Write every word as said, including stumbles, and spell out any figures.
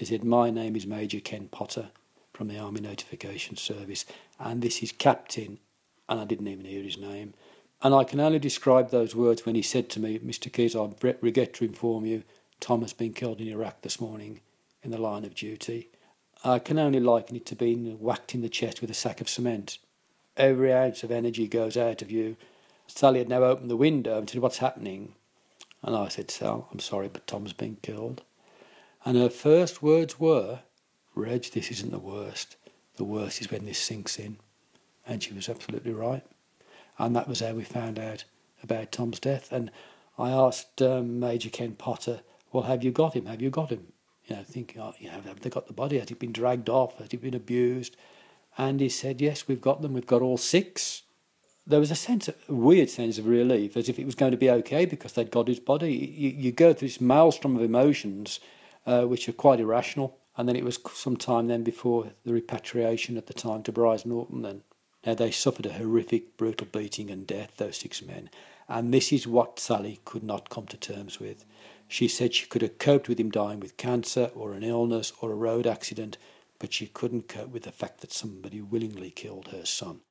He said, "My name is Major Ken Potter from the Army Notification Service, and this is Captain," and I didn't even hear his name. And I can only describe those words when he said to me, "Mister Keys, I regret to inform you, Tom has been killed in Iraq this morning in the line of duty." I can only liken it to being whacked in the chest with a sack of cement. Every ounce of energy goes out of you. Sally had now opened the window and said, "What's happening?" And I said, "Sal, I'm sorry, but Tom's been killed." And her first words were, "Reg, this isn't the worst. The worst is when this sinks in." And she was absolutely right. And that was how we found out about Tom's death. And I asked um, Major Ken Potter, "Well, have you got him? Have you got him?" You know, thinking, oh, you know, have they got the body? Has he been dragged off? Has he been abused? And he said, "Yes, we've got them. We've got all six." There was a sense, of, a weird sense of relief, as if it was going to be okay because they'd got his body. You, you go through this maelstrom of emotions, uh, which are quite irrational. And then it was some time then before the repatriation at the time to Brize Norton then. Now, they suffered a horrific, brutal beating and death, those six men. And this is what Sally could not come to terms with. She said she could have coped with him dying with cancer or an illness or a road accident, but she couldn't cope with the fact that somebody willingly killed her son.